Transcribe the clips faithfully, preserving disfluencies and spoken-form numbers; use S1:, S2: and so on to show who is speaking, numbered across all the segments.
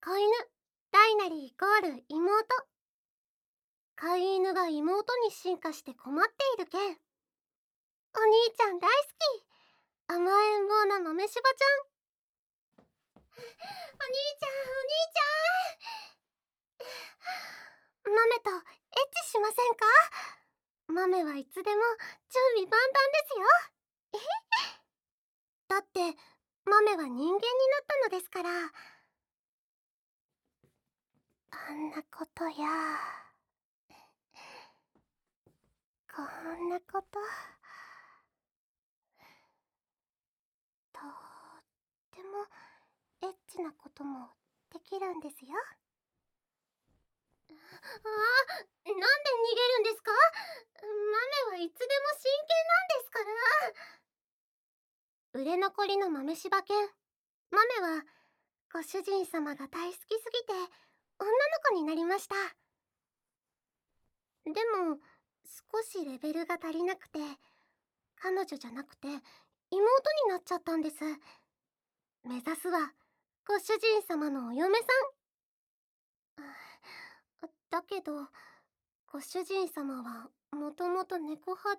S1: 子犬大なりイコール妹。飼い犬が妹に進化して困っている件。お兄ちゃん大好き、甘えん坊な豆柴ちゃん。お兄ちゃん、お兄ちゃん。豆とエッチしませんか？豆はいつでも準備万端ですよ。だって豆は人間になったのですから。あんなことやこんなこと、とってもエッチなこともできるんですよ。ああ、なんで逃げるんですか？豆はいつでも真剣なんですから。売れ残りの豆柴犬豆はご主人様が大好きすぎて女の子になりました。でも少しレベルが足りなくて、彼女じゃなくて妹になっちゃったんです。目指すはご主人様のお嫁さん。だけどご主人様はもともと猫派で、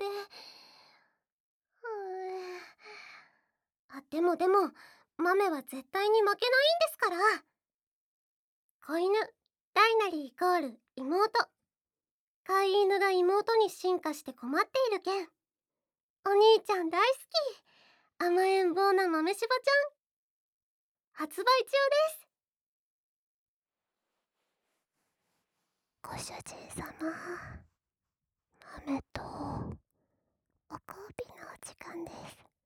S1: あ、でもでも豆は絶対に負けないんですから。子犬大なりイコール妹。飼い犬が妹に進化して困っている件。お兄ちゃん大好き、甘えん坊な豆柴ちゃん。発売中です。ご主人様、豆とお交尾のお時間です。